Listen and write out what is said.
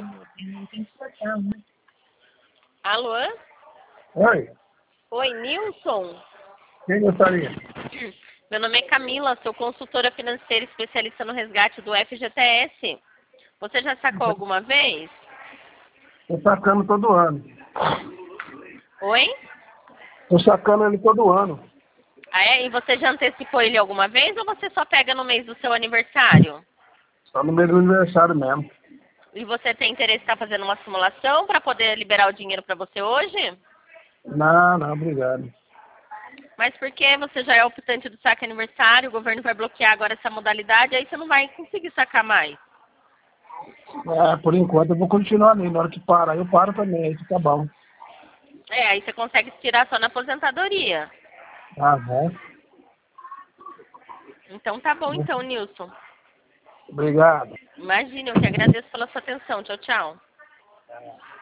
Não tem que cortar, né? Alô? Oi, Oi, Nilson? quem gostaria? Meu nome é Camila, sou consultora financeira especialista no resgate do FGTS. Você já sacou alguma vez? Estou sacando todo ano. Oi? Estou sacando ele todo ano. Ah, é? E você já antecipou ele alguma vez ou você só pega no mês do seu aniversário? Só no mesmo aniversário mesmo. E você tem interesse em estar fazendo uma simulação para poder liberar o dinheiro para você hoje? Não, obrigado. Mas porque você já é optante do saque aniversário, o governo vai bloquear agora essa modalidade, aí você não vai conseguir sacar mais. Por enquanto eu vou continuar ali. Na hora que parar, eu paro também. Aí fica bom. É, aí você consegue tirar só na aposentadoria. Bom. Então tá bom então, Nilson. Obrigado. Imagina, eu que agradeço pela sua atenção. Tchau, tchau.